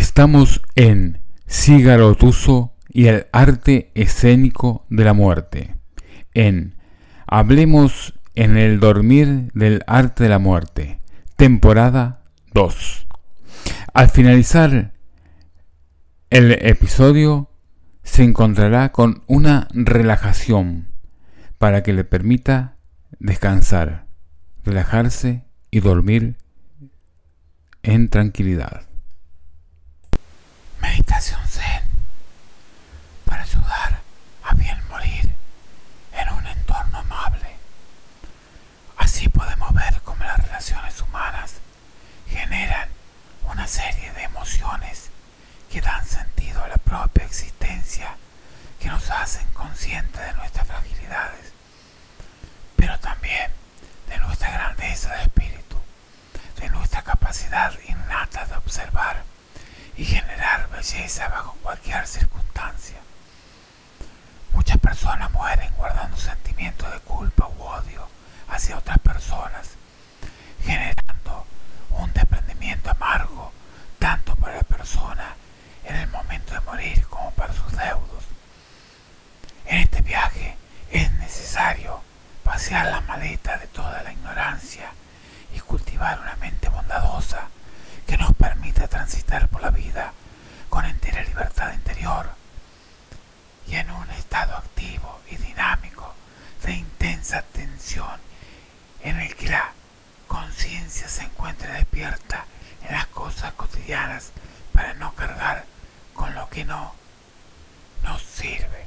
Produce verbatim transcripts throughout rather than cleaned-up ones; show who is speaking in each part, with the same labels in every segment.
Speaker 1: Estamos en Cígaro Tuso y el arte escénico de la muerte. En Hablemos en el dormir del arte de la muerte, temporada dos. Al finalizar el episodio se encontrará con una relajación para que le permita descansar, relajarse y dormir en tranquilidad.
Speaker 2: Meditación Zen para ayudar a bien morir en un entorno amable. Así podemos ver cómo las relaciones humanas generan una serie de emociones que dan sentido a la propia existencia, que nos hacen conscientes de nuestras fragilidades, pero también de nuestra grandeza de espíritu, de nuestra capacidad innata de observar y generar belleza bajo cualquier circunstancia. Muchas personas mueren guardando sentimientos de culpa u odio hacia otras personas, generando un desprendimiento amargo tanto para la persona en el momento de morir como para sus deudos. En este viaje es necesario vaciar la maleta de toda la ignorancia y cultivar una mente bondadosa que nos permita transitar por la vida con entera libertad interior y en un estado activo y dinámico de intensa tensión, en el que la conciencia se encuentre despierta en las cosas cotidianas para no cargar con lo que no nos sirve.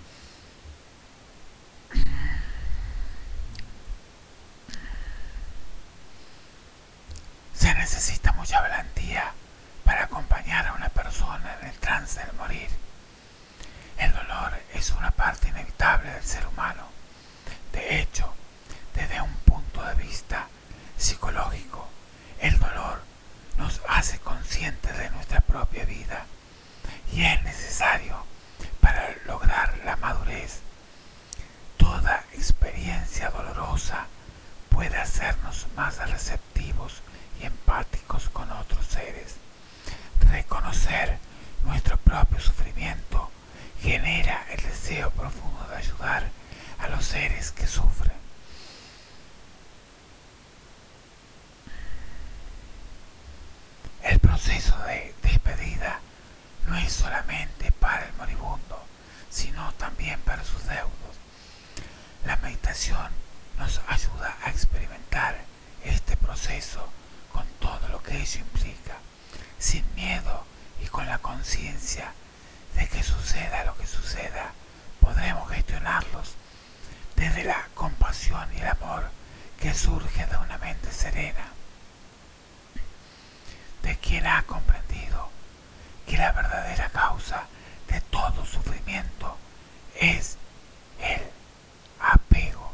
Speaker 2: Se necesita mucha valentía para acompañar a una persona en el trance del morir. El dolor es una parte inevitable del ser humano. De hecho, desde un punto de vista psicológico, el dolor nos hace conscientes de nuestra propia vida y es necesario para lograr la madurez. Toda experiencia dolorosa puede hacernos más receptivos y empáticos con otros seres. Reconocer nuestro propio sufrimiento genera el deseo profundo de ayudar a los seres que sufren. El proceso de despedida no es solamente para el moribundo, sino también para sus deudos. La meditación nos ayuda a experimentar este proceso con todo lo que ello implica, sin miedo y con la conciencia de que suceda lo que suceda, podremos gestionarlos desde la compasión y el amor que surge de una mente serena, de quien ha comprendido que la verdadera causa de todo sufrimiento es el apego.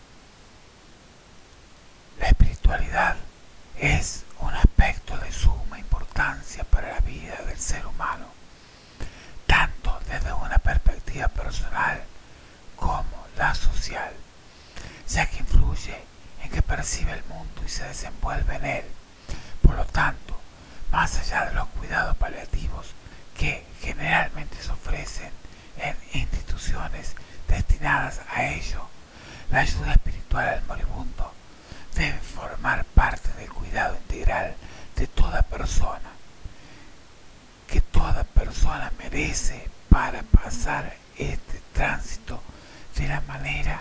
Speaker 2: La espiritualidad es un aspecto de suma importancia para la vida del ser humano, tanto desde una perspectiva personal como la social, ya que influye en que percibe el mundo y se desenvuelve en él. Por lo tanto, más allá de los cuidados paliativos que generalmente se ofrecen en instituciones destinadas a ello, la ayuda espiritual al moribundo debe formar parte del cuidado integral de toda persona, que toda persona merece para pasar este tránsito de la manera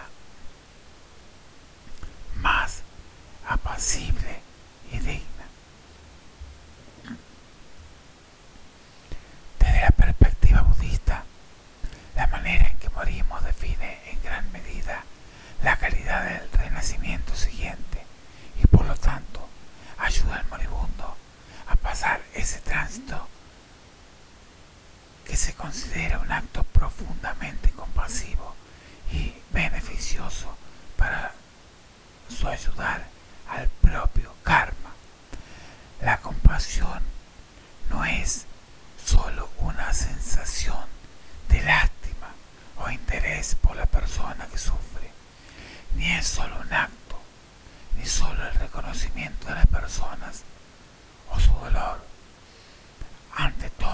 Speaker 2: más apacible y digna. Desde la perspectiva budista, la manera en que morimos define en gran medida la calidad del renacimiento siguiente y por lo tanto ayuda al moribundo a pasar ese tránsito que se considera un acto profundamente compasivo y beneficioso para su ayudar al propio karma. La compasión no es solo una sensación de lástima o interés por la persona que sufre, ni es solo un acto, ni solo el reconocimiento de las personas o su dolor. Ante todo,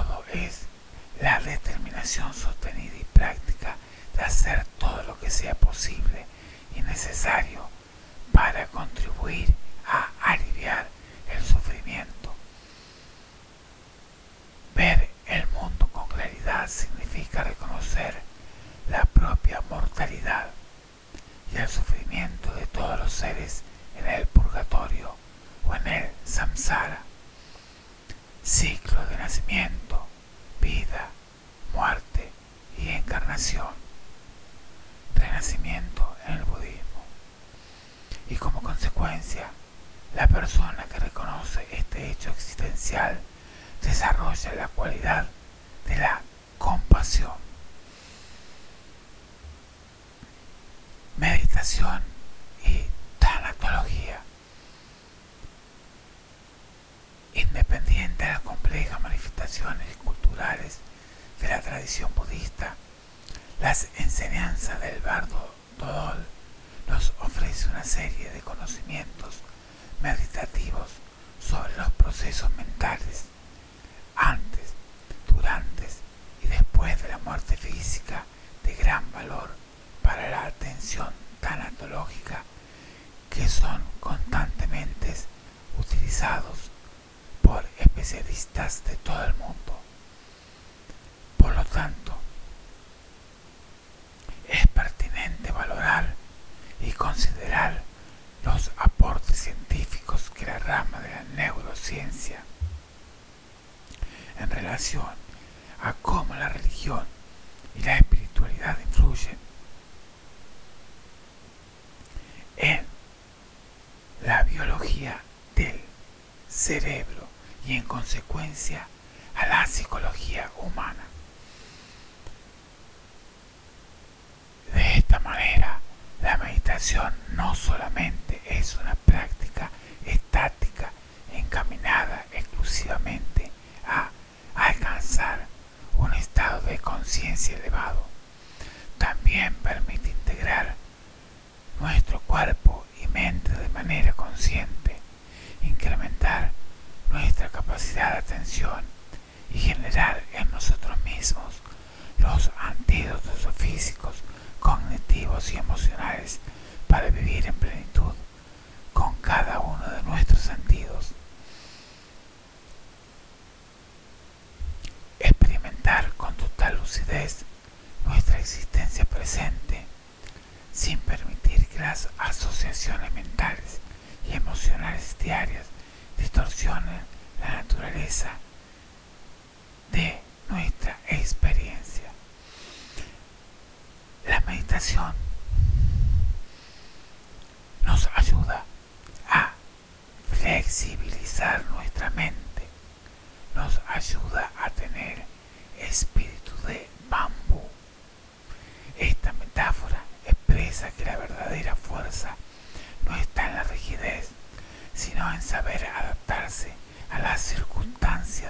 Speaker 2: determinación sostenida y práctica de hacer todo lo que sea posible y necesario para contribuir a aliviar el sufrimiento. Ver el mundo con claridad significa reconocer la propia mortalidad y el sufrimiento de todos los seres en el purgatorio o en el samsara, ciclo de nacimiento, vida, muerte y encarnación, renacimiento en el budismo. Y como consecuencia, la persona que reconoce este hecho existencial desarrolla la cualidad de la compasión. Meditación y tanatología. Independiente de las complejas manifestaciones culturales de la tradición budista, las enseñanzas del bardo Dodol nos ofrece una serie de conocimientos meditativos sobre los procesos mentales antes, durante y después de la muerte física de gran valor para la atención tanatológica, que son constantemente utilizados por especialistas de todo el mundo. Por lo tanto, es pertinente valorar y considerar los aportes científicos que la rama de la neurociencia en relación a cómo la religión y la espiritualidad influyen en la biología del cerebro y en consecuencia a la psicología humana. De esta manera, la meditación no solamente es una práctica estática encaminada exclusivamente a alcanzar un estado de conciencia elevado, también permite integrar nuestro cuerpo y mente de manera consciente, incrementar nuestra capacidad de atención y generar en nosotros mismos los antídotos físicos, cognitivos y emocionales para vivir en plenitud con cada uno de nuestros sentidos. Experimentar con total lucidez nuestra existencia presente, sin permitir que las asociaciones mentales y emocionales diarias distorsionen la naturaleza de nuestra experiencia. La meditación nos ayuda a flexibilizar nuestra mente, nos ayuda a tener espíritu de bambú. Esta metáfora expresa que la verdadera fuerza no está en la rigidez, sino en saber adaptarse a las circunstancias,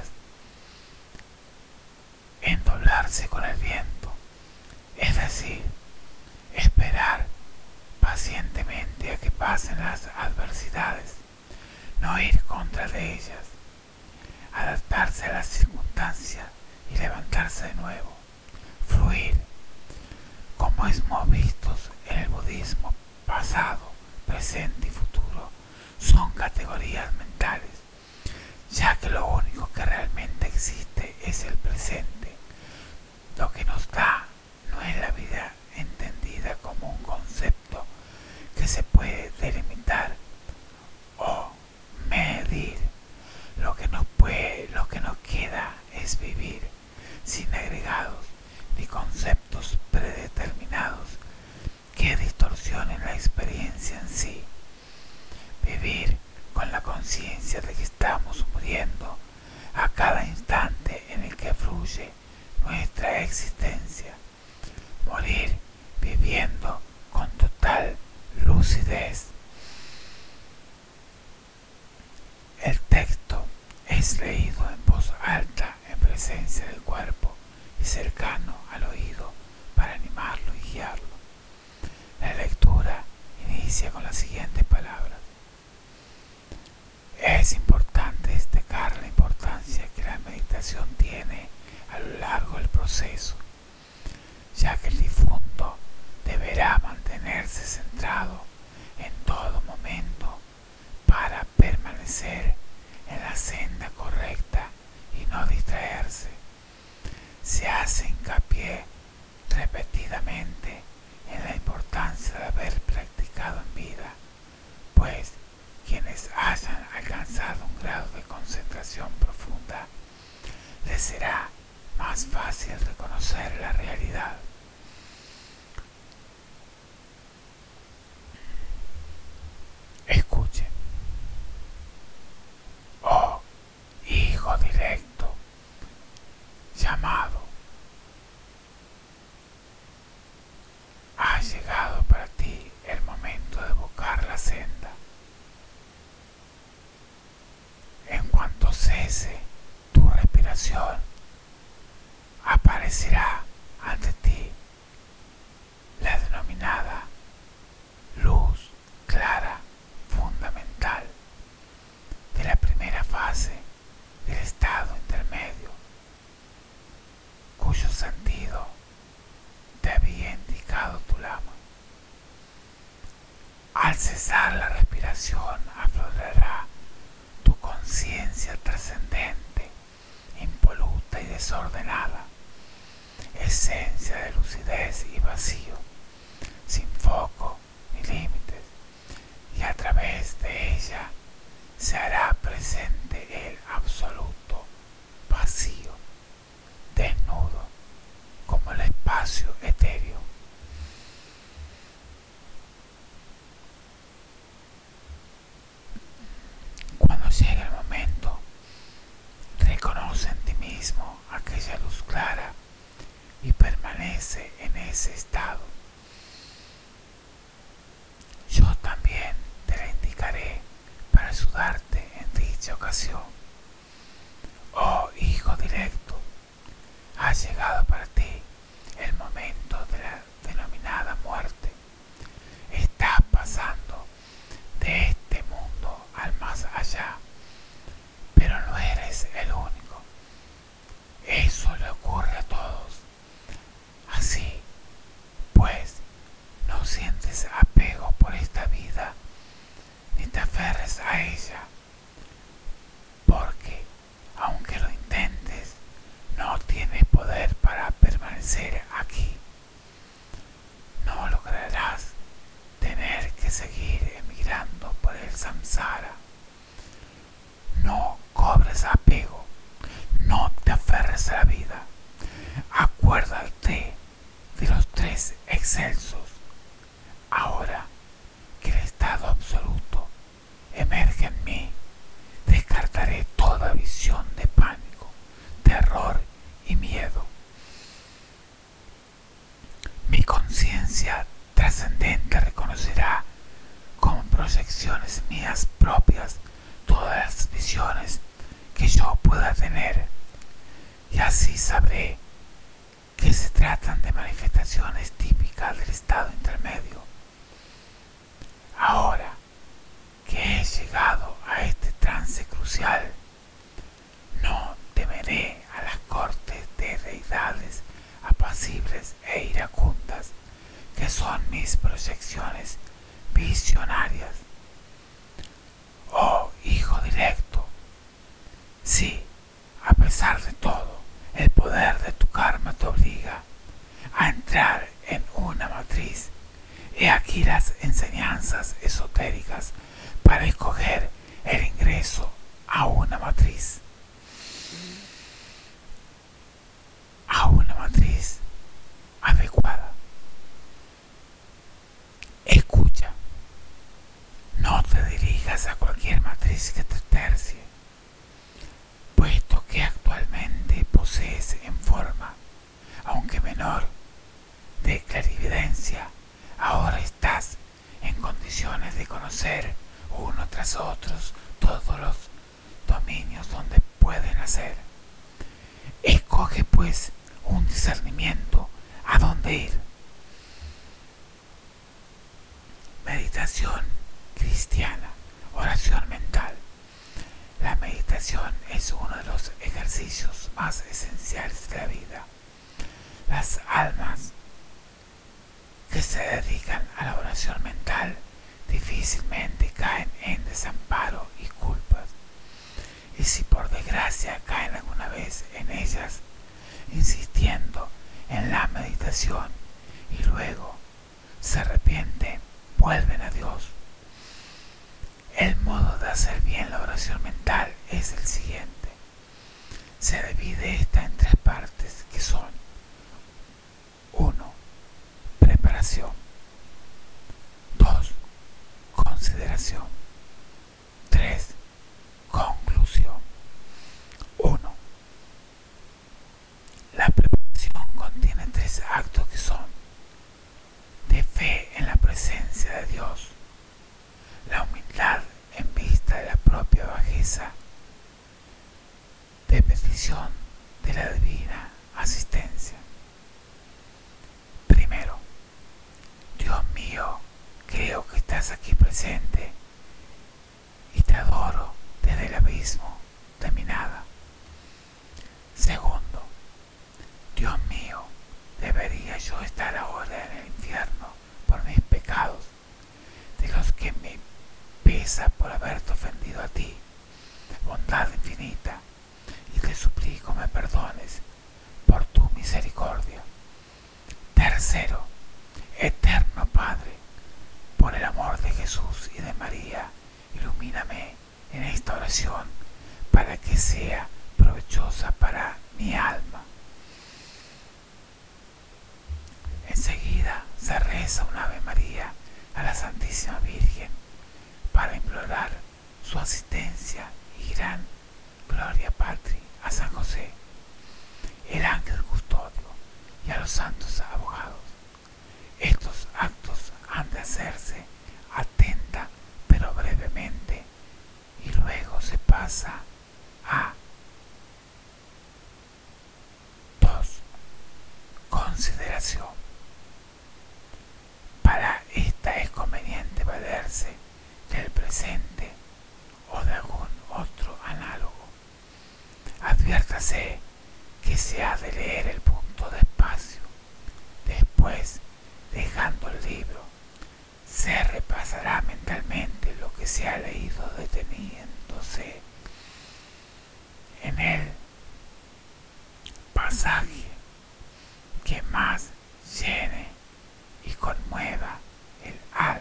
Speaker 2: en doblarse con el viento, es decir, esperar pacientemente a que pasen las adversidades, no ir contra de ellas, adaptarse a las circunstancias y levantarse de nuevo, fluir, como hemos visto en el budismo. Pasado, presente y futuro son categorías mentales, ya que lo único que realmente existe es el presente. Lo que nos da no es la vida entendida como un concepto que se puede delimitar o medir. Lo que nos puede, lo que nos queda es vivir sin agregados ni conceptos predeterminados que distorsionen la experiencia en sí. Vivir con la conciencia de que estamos muriendo a cada instante en el que fluye nuestra existencia. Morir viviendo con total lucidez. El texto es leído en voz alta en presencia del cuerpo y cercano al oído para animarlo y guiarlo. La lectura inicia con las siguientes palabras. Es importante destacar la importancia que la meditación tiene a lo largo del proceso ya que el difunto deberá mantenerse centrado en todo momento para permanecer en la senda correcta y no distraerse. Se hace hincapié repetidamente en la importancia de haber practicado en vida, pues quienes hayan alcanzado un grado de concentración profunda les será más fácil reconocer la realidad. Escuchen. Oh, hijo directo, llamado, ha llegado para ti el momento de buscar la senda. En cuanto cese tu respiración, aparecerá ante ti la denominada luz clara fundamental de la primera fase del estado intermedio, cuyo sentido te había indicado tu lama. Al cesar la respiración aflorará tu conciencia trascendente, impoluta y desordenada, esencia de lucidez y vacío, sin foco ni límites, y a través de ella se hará presente el absoluto vacío, desnudo como el espacio etéreo. Cuando llegue el momento, reconoce en ti mismo aquella luz clara y permanece en ese estado. Yo también te la indicaré para ayudarte en dicha ocasión. Oh hijo directo, ha llegado para ti el momento de la denominada muerte. Estás pasando de este mundo al más allá, pero no eres el único. Eso le ocurre a todos. Así pues, no sientes apego por esta vida, ni te aferres a ella, porque aunque lo intentes, no tienes poder para permanecer aquí. No lograrás tener que seguir emigrando por el samsara. No cobres apego, no te aferres a la vida. Acuérdate de los tres excelsos. Ahora que el estado absoluto emerge en mí, descartaré toda visión de pánico, terror y miedo. Mi conciencia trascendente reconocerá como proyecciones mías propias todas las visiones que yo pueda tener, y así sabré que se tratan de manifestaciones típicas del estado intermedio. Ahora que he llegado a este trance crucial, no temeré a las cortes de deidades apacibles e iracundas que son mis proyecciones visionarias. Oh hijo directo, sí, a pesar de todo, el poder de tu karma te obliga a entrar en una matriz. He aquí las enseñanzas esotéricas para escoger el ingreso a una matriz. A una matriz adecuada. Escucha, no te dirijas a cualquier matriz que te tercie, puesto que actualmente posees en forma, aunque menor, de clarividencia. Ahora estás en condiciones de conocer uno tras otros todos los dominios donde pueden hacer. Escoge pues un discernimiento a dónde ir. Meditación cristiana, oración mental. La meditación es uno de los ejercicios más esenciales de la vida. Las almas se dedican a la oración mental difícilmente caen en desamparo y culpas. Y si por desgracia caen alguna vez en ellas, insistiendo en la meditación y luego se arrepienten, vuelven a Dios. El modo de hacer bien la oración mental es el siguiente. Se divide esta en tres partes que son: uno. Preparación. dos. Consideración. tres. Conclusión. uno. La preparación contiene tres actos que son: de fe en la presencia de Dios, la humildad en vista de la propia bajeza, de petición de la divina asistencia. Primero, Dios mío, creo que estás aquí presente y te adoro desde el abismo de mi nada. Segundo, Dios mío, debería yo estar ahora en el infierno por mis pecados, de los que me pesa por haberte ofendido a ti, bondad infinita, y te suplico me perdones por tu misericordia. Tercero, eterno Padre, por el amor de Jesús y de María, ilumíname en esta oración para que sea provechosa para mi alma. Enseguida se reza un Ave María a la Santísima Virgen para implorar su asistencia y gran gloria patri a San José, el ángel custodio, y a los santos abogados. Estos actos han de hacerse atenta pero brevemente, y luego se pasa a dos. Consideración. Para esta es conveniente valerse del presente o de algún otro análogo. Adviértase que se ha de leer el punto despacio. Después, dejando el libro, se repasará mentalmente lo que se ha leído deteniéndose en el pasaje que más llene y conmueva el alma.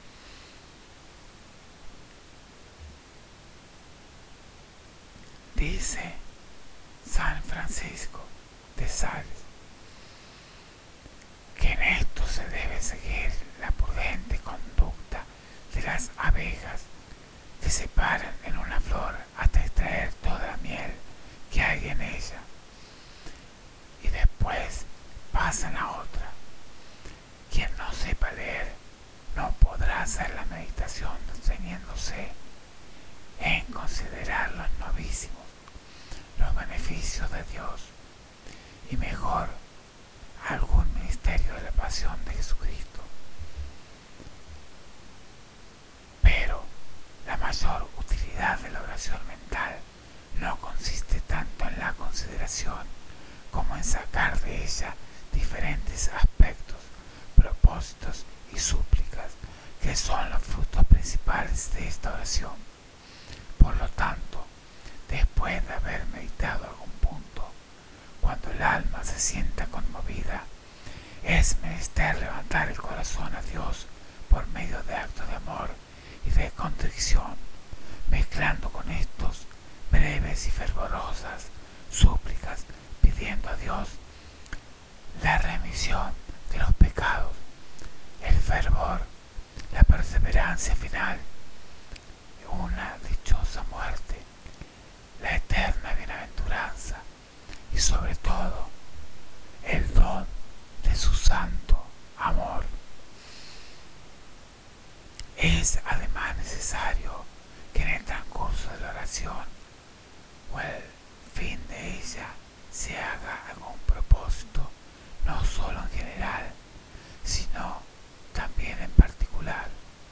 Speaker 2: Dice San Francisco de Sales que en esto se debe seguir la prudente conducta de las abejas que se paran en una flor hasta extraer toda la miel que hay en ella y después pasan a otra. Quien no sepa leer no podrá hacer la meditación deteniéndose en considerar los novísimos, los beneficios de Dios y mejor algún ministerio de la pasión de Jesucristo. Pero la mayor utilidad de la oración mental no consiste tanto en la consideración como en sacar de ella diferentes aspectos, propósitos y súplicas que son los frutos principales de esta oración. Por lo tanto, después de haber meditado algún punto, cuando el alma se sienta conmovida, es menester levantar el corazón a Dios por medio de actos de amor y de contrición, mezclando con estos breves y fervorosas súplicas, pidiendo a Dios la remisión de los pecados, el fervor, la perseverancia final, una dichosa muerte, la eterna bienaventuranza y sobre todo el don de su santo amor. Es además necesario que en el transcurso de la oración o el fin de ella se haga algún propósito, no solo en general, sino también en particular,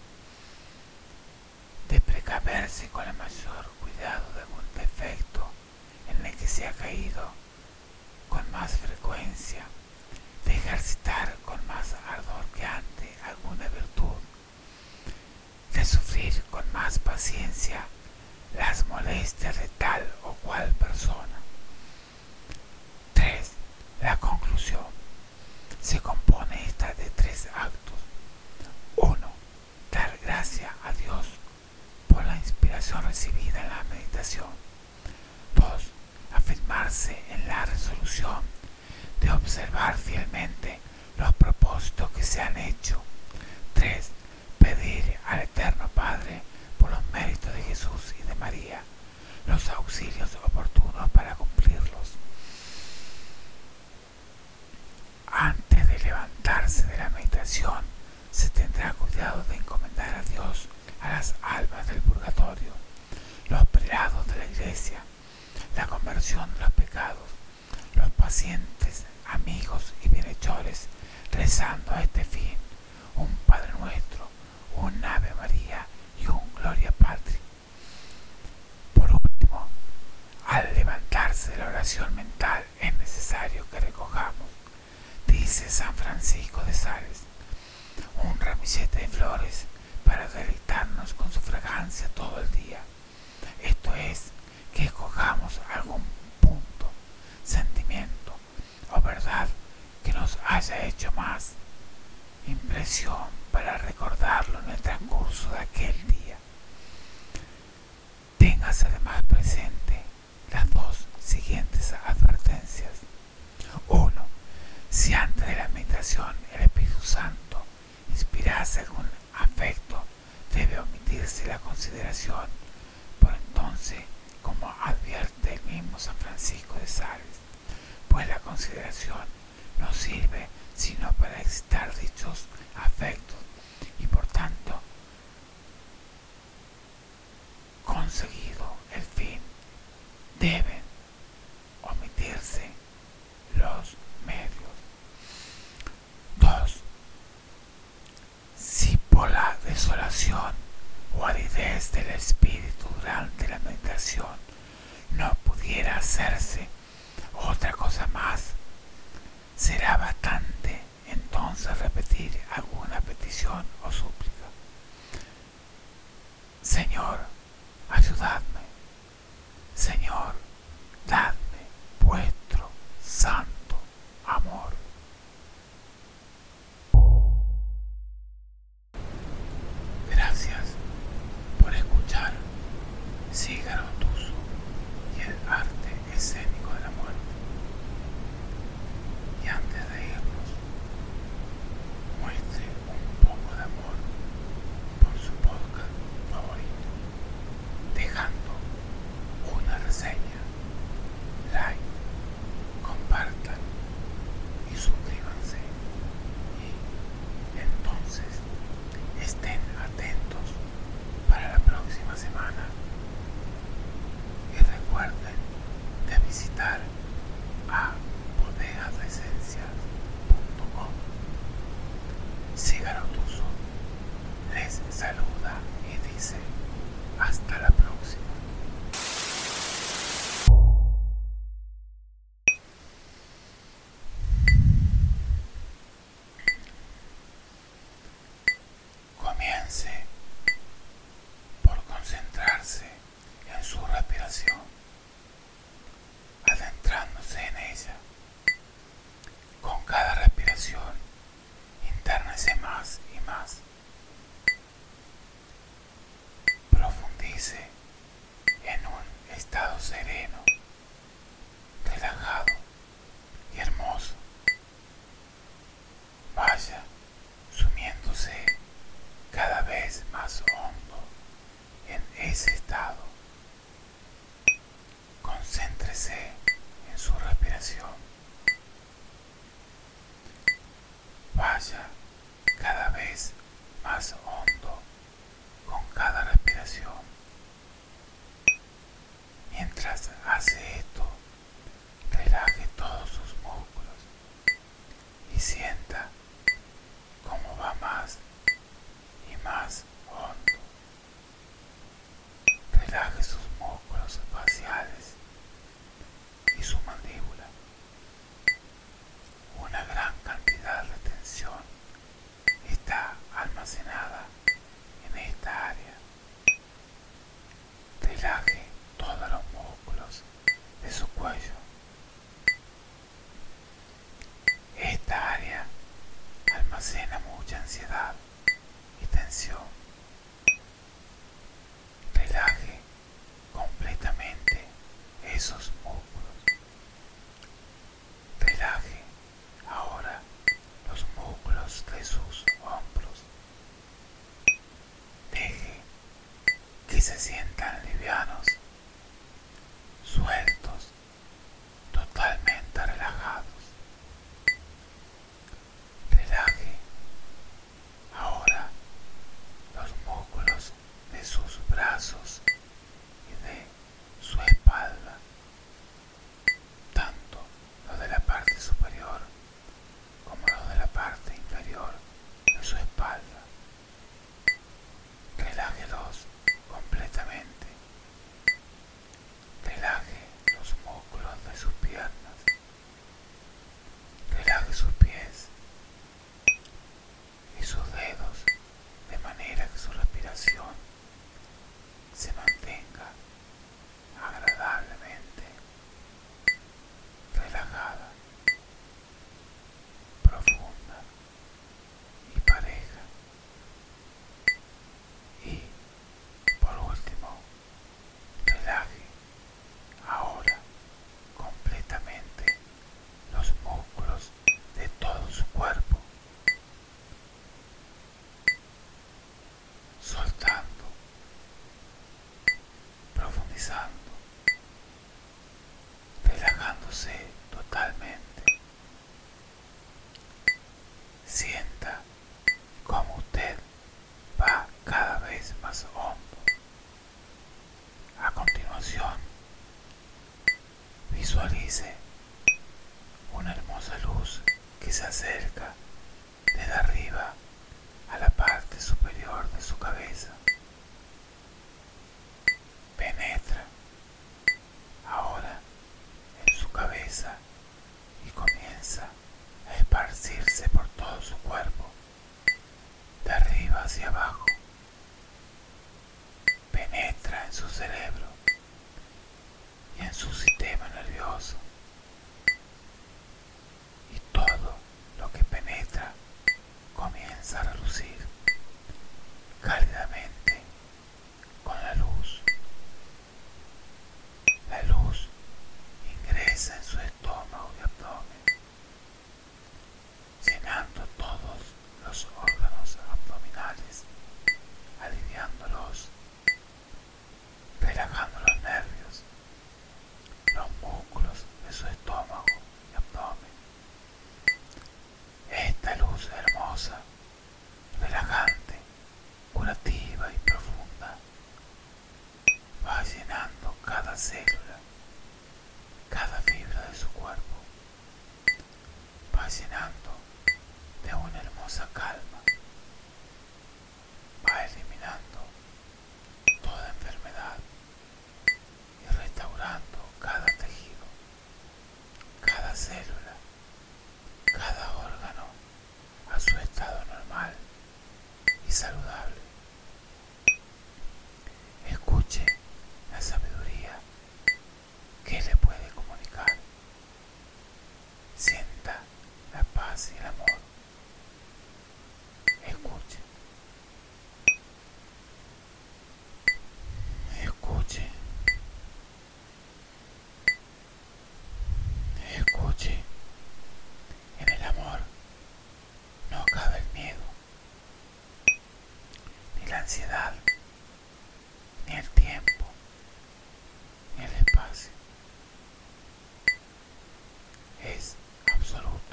Speaker 2: de precaverse con el mayor cuidado de algún defecto en el que se ha caído con más frecuencia, de ejercitar con más ardor que antes alguna virtud, de sufrir con más paciencia las molestias de tal o cual persona. tres. La conclusión. Se compone esta de tres actos. uno. Dar gracias a Dios por la inspiración recibida en la meditación. dos. Afirmarse en la resolución de observar fielmente los propósitos que se han hecho. tres. Pedir al Eterno Padre, por los méritos de Jesús y de María, los auxilios oportunos para cumplirlos. Antes de levantarse de la meditación, se tendrá cuidado de encomendar a Dios a las almas del purgatorio, los prelados de la iglesia, la conversión de los pecados, los pacientes, amigos y bienhechores, rezando a este fin un Padre Nuestro, un Ave María y un Gloria Patri. Por último, al levantarse de la oración mental es necesario que recojamos, dice San Francisco de Sales, un ramillete de flores para deleitarnos con su fragancia todo el día. Esto es, que escojamos algún punto, sentimiento o verdad que nos haya hecho más impresión para recordarlo en el transcurso de aquel día. Tengas además presente las dos siguientes advertencias. uno. Si antes de la meditación el Espíritu Santo inspirase algún afecto, debe omitirse la consideración. Por entonces, como advierte el mismo San Francisco de Sales, pues la consideración no sirve sino para excitar dichos afectos y por tanto, conseguido el fin, deben omitirse los medios. dos. Si por la desolación o aridez del espíritu durante la meditación no pudiera hacerse otra cosa más, será bastante entonces repetir alguna petición o súplica. Señor, ayudadme. Señor, dadme vuestro santo amor. Gracias por escuchar Cígaro Tuso y el arte escénico de la muerte. Y antes de irnos, muestre un poco de amor por su podcast favorito, dejando una reseña, like, compartan y suscríbanse. Y entonces estén atentos para la próxima semana. Y recuerden de visitar a bodegas de esencias punto com. Cígaro Tuso les saluda y dice hasta la próxima. Comience por concentrarse en su respiración, adentrándose en ella. Con cada respiración, internese más y más. Profundice en un estado sereno, relajado y hermoso. Vaya sumiéndose cada vez más hondo en ese estado. Concéntrese en su respiración. Visualice una hermosa luz que se acerca desde arriba a la parte superior de su cabeza. Penetra ahora en su cabeza y comienza a esparcirse por todo su cuerpo, de arriba hacia abajo. Penetra en su cerebro y en su sistema nervioso. Y todo lo que penetra comienza a relucir cálidamente con la luz. La luz ingresa en su estómago y abdomen, llenando todos los órganos abdominales, aliviándolos, relajando los nervios, los músculos de su estómago y abdomen. Esta luz hermosa, relajante, curativa y profunda va llenando cada célula, cada fibra de su cuerpo, va llenando de una hermosa calma, va eliminando toda enfermedad y restaurando cada tejido, cada célula, cada órgano a su estado normal y saludable. Escuche la sabiduría que le puede comunicar. Sienta la paz y el amor. Escuche. Escuche. Escuche. En el amor no cabe el miedo, ni la ansiedad, ni el tiempo, ni el espacio. Es absoluto,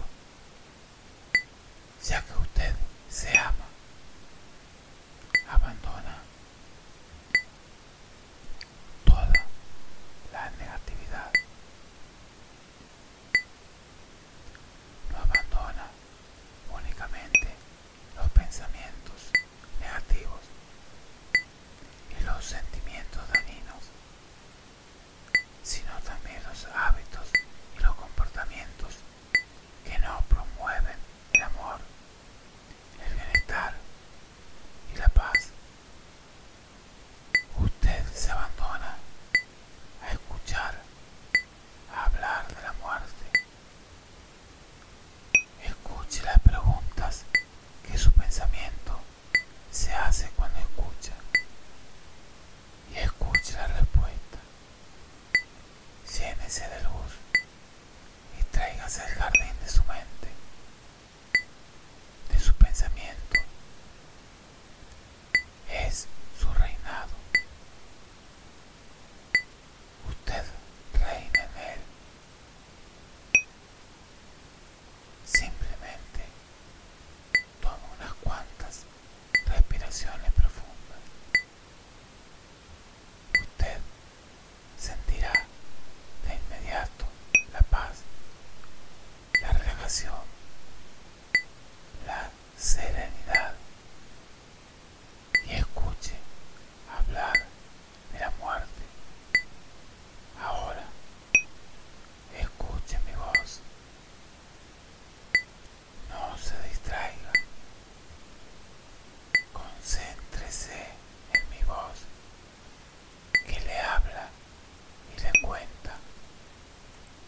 Speaker 2: ya que usted se ama. Abandona toda la negatividad. No abandona únicamente los pensamientos negativos y los sentimientos dañinos, sino también los hábitos y los comportamientos que no promueven el amor, el bienestar y la paz. Usted se abandona a escuchar, a hablar de la muerte. Escuche las preguntas que su pensamiento se hace cuando escucha y escuche la respuesta. Llénese de luz y tráigase el